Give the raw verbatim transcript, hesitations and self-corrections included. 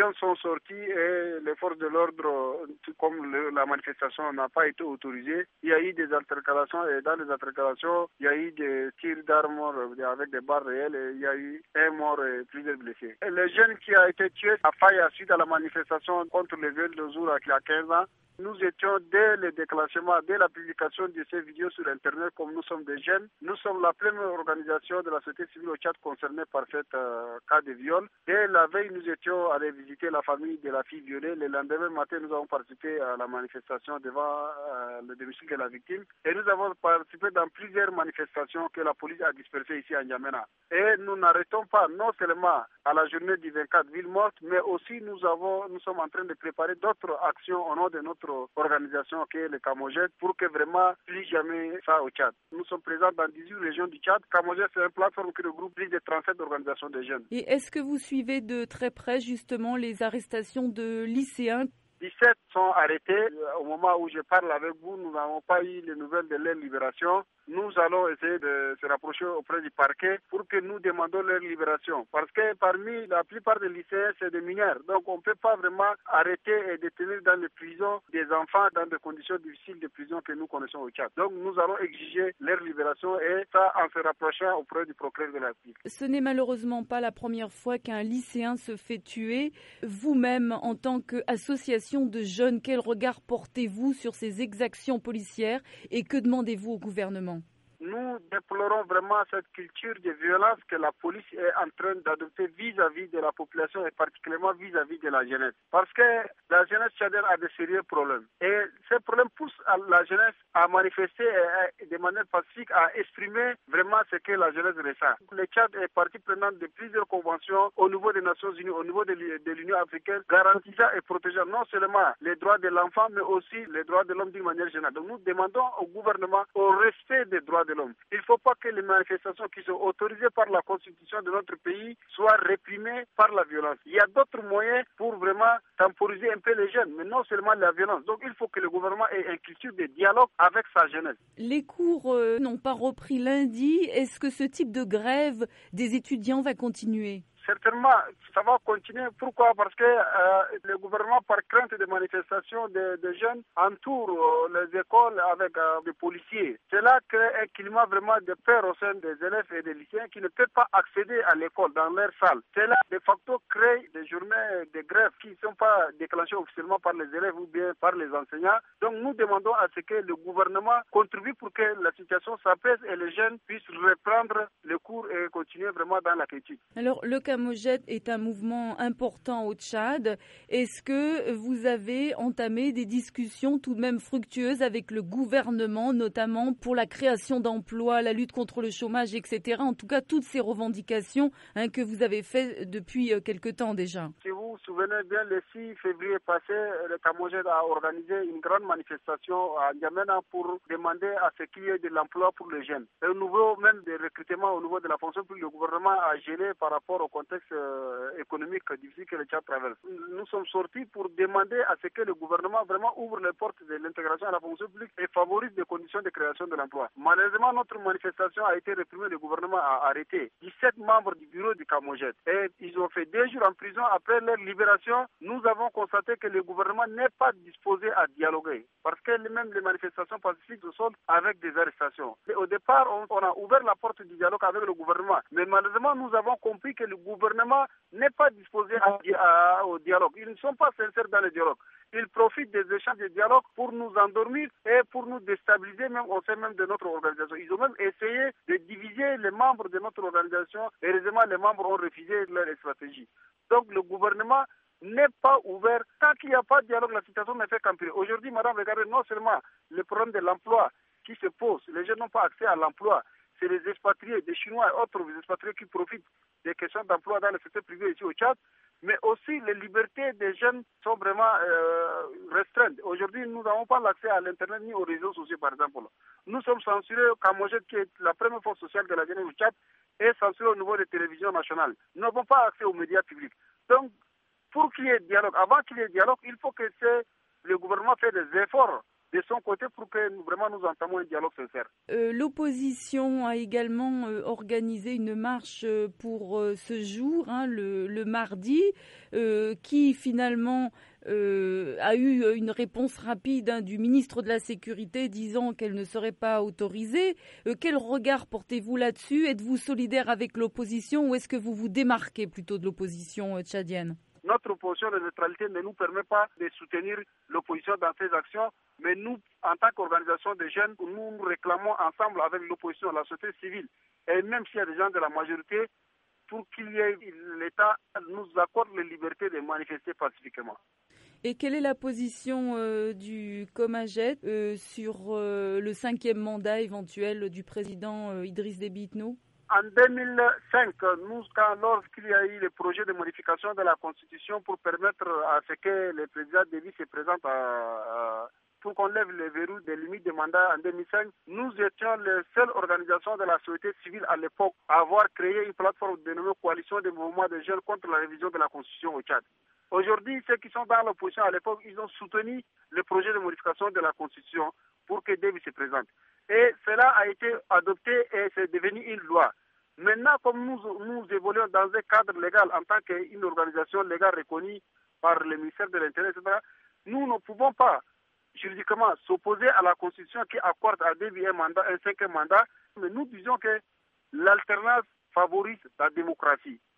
gens sont sortis et les forces de l'ordre, comme le, la manifestation n'a pas été autorisée, il y a eu des altercations et dans les altercations, il y a eu des tirs d'armes avec des balles réelles et il y a eu un mort et plusieurs blessés. Et le jeune qui a été tué à Faye suite à la manifestation contre le viol de Zoura qui a quinze ans, nous étions dès le déclenchement, dès la publication de ces vidéos sur Internet, comme nous sommes des jeunes, nous sommes la première organisation de la société civile au Tchad concernée par ce euh, cas de viol. Dès la veille, nous étions allés visiter la famille de la fille violée. Le lendemain matin, nous avons participé à la manifestation devant euh, le domicile de la victime. Et nous avons participé dans plusieurs manifestations que la police a dispersées ici à N'Djamena. Et nous n'arrêtons pas, non seulement à la journée du vingt-quatre ville morte, mais aussi nous avons, nous sommes en train de préparer d'autres actions au nom de notre organisation qui est le Camoged pour que vraiment plus jamais ça au Tchad. Nous sommes présents dans dix-huit régions du Tchad. Camoged, c'est une plateforme qui regroupe plus de trente-sept organisations de jeunes. Et est-ce que vous suivez de très près justement les arrestations de lycéens? dix-sept sont arrêtés. Au moment où je parle avec vous, nous n'avons pas eu les nouvelles de leur libération. Nous allons essayer de se rapprocher auprès du parquet pour que nous demandons leur libération. Parce que parmi la plupart des lycéens, c'est des mineurs. Donc on ne peut pas vraiment arrêter et détenir dans les prisons des enfants dans des conditions difficiles de prison que nous connaissons au Tchad. Donc nous allons exiger leur libération et ça en se rapprochant auprès du procureur de la République. Ce n'est malheureusement pas la première fois qu'un lycéen se fait tuer. Vous-même, en tant qu'association de jeunes, quel regard portez-vous sur ces exactions policières et que demandez-vous au gouvernement? Nous déplorons vraiment cette culture de violence que la police est en train d'adopter vis-à-vis de la population et particulièrement vis-à-vis de la jeunesse. Parce que la jeunesse tchadienne a de sérieux problèmes. Et ces problèmes poussent à la jeunesse à manifester et de manière pacifique, à exprimer vraiment ce que la jeunesse ressent. Le Tchad est partie prenante de plusieurs conventions au niveau des Nations Unies, au niveau de l'Union africaine, garantissant et protégeant non seulement les droits de l'enfant, mais aussi les droits de l'homme d'une manière générale. Donc nous demandons au gouvernement au respect des droits de l'homme. Il ne faut pas que les manifestations qui sont autorisées par la constitution de notre pays soient réprimées par la violence. Il y a d'autres moyens pour vraiment temporiser un peu les jeunes, mais non seulement la violence. Donc il faut que le gouvernement ait une culture de dialogue avec sa jeunesse. Les cours euh, n'ont pas repris lundi. Est-ce que ce type de grève des étudiants va continuer ? Certainement, ça va continuer. Pourquoi? Parce que euh, le gouvernement, par crainte de manifestations de, de jeunes, entoure euh, les écoles avec euh, des policiers. Cela crée un climat vraiment de peur au sein des élèves et des lycéens qui ne peuvent pas accéder à l'école dans leur salle. Cela, de facto, crée des journées de grève qui ne sont pas déclenchées officiellement par les élèves ou bien par les enseignants. Donc nous demandons à ce que le gouvernement contribue pour que la situation s'apaise et les jeunes puissent reprendre le cours et continuer vraiment dans la critique. Alors, le Camoged est un mouvement important au Tchad. Est-ce que vous avez entamé des discussions tout de même fructueuses avec le gouvernement, notamment pour la création d'emplois, la lutte contre le chômage, et cetera. En tout cas, toutes ces revendications hein, que vous avez faites depuis euh, quelque temps déjà. Si vous vous souvenez bien, le six février passé, le Camoged a organisé une grande manifestation à N'Djamena pour demander à ce qu'il y ait de l'emploi pour les jeunes. Et au niveau même des recrutements, au niveau de la fonction publique, le gouvernement a gelé par rapport au contexte euh, économique difficile que le Tchad traverse. Nous sommes sortis pour demander à ce que le gouvernement vraiment ouvre les portes de l'intégration à la fonction publique et favorise des conditions de création de l'emploi. Malheureusement, notre manifestation a été réprimée, le gouvernement a arrêté dix-sept membres du bureau du Camoged et ils ont fait deux jours en prison. Après leur libération, nous avons constaté que le gouvernement n'est pas disposé à dialoguer parce que même les manifestations pacifiques se soldent avec des arrestations. Et au départ, on, on a ouvert la porte du dialogue avec le gouvernement, mais malheureusement, nous avons compris que le gouvernement n'est pas disposé à, à, au dialogue. Ils ne sont pas sincères dans le dialogue. Ils profitent des échanges de dialogue pour nous endormir et pour nous déstabiliser même au sein même de notre organisation. Ils ont même essayé de diviser les membres de notre organisation. Heureusement, les membres ont refusé leur stratégie. Donc le gouvernement n'est pas ouvert. Tant qu'il n'y a pas de dialogue, la situation ne fait qu'empirer. Aujourd'hui, madame, regardez, non seulement le problème de l'emploi qui se pose, les jeunes n'ont pas accès à l'emploi, c'est les expatriés, des Chinois et autres expatriés qui profitent des questions d'emploi dans le secteur privé ici au Tchad, mais aussi les libertés des jeunes sont vraiment euh, restreintes. Aujourd'hui, nous n'avons pas l'accès à l'Internet ni aux réseaux sociaux, par exemple. Nous sommes censurés au Camoged, qui est la première force sociale de la jeunesse au Tchad, et censurés au niveau des télévisions nationales. Nous n'avons pas accès aux médias publics. Donc, pour qu'il y ait dialogue, avant qu'il y ait dialogue, il faut que le gouvernement fasse des efforts de son côté pour que nous, vraiment nous entamons un dialogue sincère. Euh, l'opposition a également euh, organisé une marche pour euh, ce jour, hein, le, le mardi, euh, qui finalement euh, a eu une réponse rapide hein, du ministre de la Sécurité disant qu'elle ne serait pas autorisée. Euh, quel regard portez-vous là-dessus? Êtes-vous solidaire avec l'opposition ou est-ce que vous vous démarquez plutôt de l'opposition euh, tchadienne? Notre position de neutralité ne nous permet pas de soutenir l'opposition dans ses actions, mais nous, en tant qu'organisation de jeunes, nous réclamons ensemble avec l'opposition, la société civile, et même s'il y a des gens de la majorité, pour qu'il y ait l'État nous accorde la liberté de manifester pacifiquement. Et quelle est la position euh, du Comajet euh, sur euh, le cinquième mandat éventuel du président euh, Idriss Déby Itno? En deux mille cinq, nous, quand, lorsqu'il y a eu le projet de modification de la Constitution pour permettre à ce que le président Déby se présente à, à, pour qu'on lève les verrous des limites de mandat en deux mille cinq, nous étions la seule organisation de la société civile à l'époque à avoir créé une plateforme dénommée Coalition des mouvements de jeunes contre la révision de la Constitution au Tchad. Aujourd'hui, ceux qui sont dans l'opposition à l'époque, ils ont soutenu le projet de modification de la Constitution pour que Déby se présente. Et cela a été adopté et c'est devenu une loi. Maintenant, comme nous, nous évoluons dans un cadre légal en tant qu'une organisation légale reconnue par le ministère de l'Intérieur, et cetera, nous ne pouvons pas juridiquement s'opposer à la Constitution qui accorde à Déby un mandat, un cinquième mandat, mais nous disons que l'alternance favorise la démocratie.